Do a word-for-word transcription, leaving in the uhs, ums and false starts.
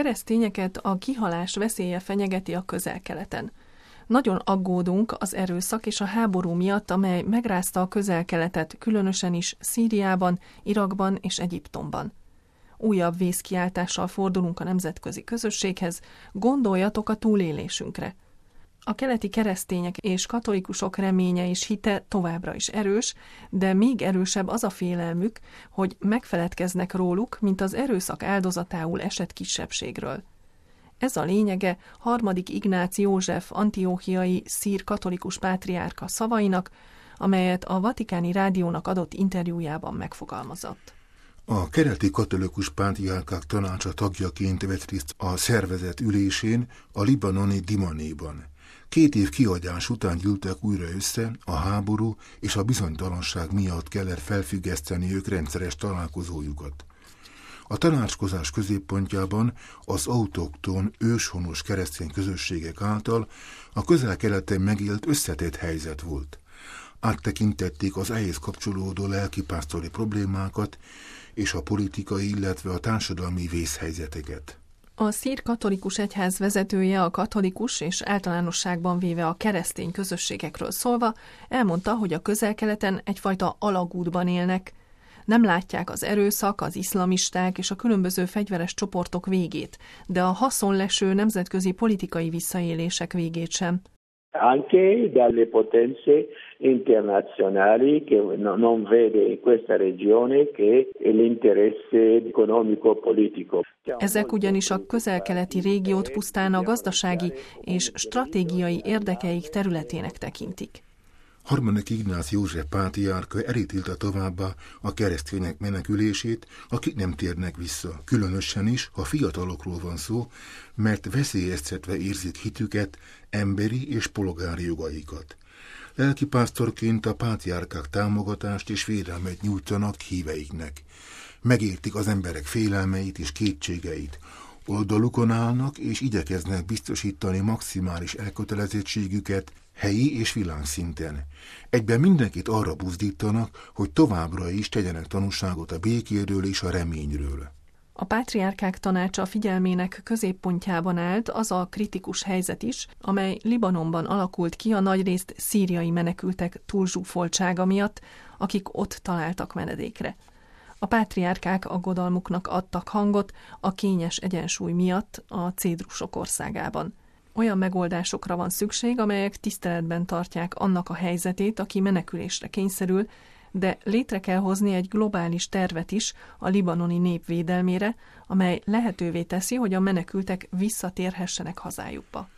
keresztényeket a kihalás veszélye fenyegeti a Közel-Keleten. Nagyon aggódunk az erőszak és a háború miatt, amely megrázta a Közel-Keletet, különösen is Szíriában, Irakban és Egyiptomban. Újabb vészkiáltással fordulunk a nemzetközi közösséghez, gondoljatok a túlélésünkre. A keleti keresztények és katolikusok reménye és hite továbbra is erős, de még erősebb az a félelmük, hogy megfeledkeznek róluk, mint az erőszak áldozatául esett kisebbségről. Ez a lényege harmadik Ignác József antiochiai szír katolikus pátriárka szavainak, amelyet a Vatikáni Rádiónak adott interjújában megfogalmazott. A keleti katolikus pátriárkák tanácsa tagjaként vett részt a szervezet ülésén a libanoni Dimanéban. Két év kiadás után gyűltek újra össze, a háború és a bizonytalanság miatt kellett felfüggeszteni ők rendszeres találkozójukat. A tanácskozás középpontjában az autokton, őshonos keresztény közösségek által a Közel-Keleten megélt összetett helyzet volt. Áttekintették az ehhez kapcsolódó lelkipásztori problémákat és a politikai, illetve a társadalmi vészhelyzeteket. A szír katolikus egyház vezetője a katolikus és általánosságban véve a keresztény közösségekről szólva elmondta, hogy a Közel-Keleten egyfajta alagútban élnek. Nem látják az erőszak, az iszlamisták és a különböző fegyveres csoportok végét, de a haszonleső nemzetközi politikai visszaélések végét sem. Anche dalle potenze internazionali che non vede in questa regione che l'interesse economico-politico. Ezek ugyanis a közel-keleti régiót pusztán a gazdasági és stratégiai érdekeik területének tekintik. Harmadik Ignác József pátriárka elítélte továbbá a keresztények menekülését, akik nem térnek vissza, különösen is, ha fiatalokról van szó, mert veszélyeztetve érzik hitüket, emberi és polgári jogaikat. Lelkipásztorként a pátriárkák támogatást és védelmet nyújtanak híveiknek. Megértik az emberek félelmeit és kétségeit, oldalukon állnak és igyekeznek biztosítani maximális elkötelezettségüket helyi és világszinten. Egyben mindenkit arra buzdítanak, hogy továbbra is tegyenek tanúságot a békéről és a reményről. A pátriárkák tanácsa figyelmének középpontjában állt az a kritikus helyzet is, amely Libanonban alakult ki a nagyrészt szíriai menekültek túlzsúfoltsága miatt, akik ott találtak menedékre. A pátriárkák aggodalmuknak adtak hangot a kényes egyensúly miatt a cédrusok országában. Olyan megoldásokra van szükség, amelyek tiszteletben tartják annak a helyzetét, aki menekülésre kényszerül, de létre kell hozni egy globális tervet is a libanoni nép védelmére, amely lehetővé teszi, hogy a menekültek visszatérhessenek hazájukba.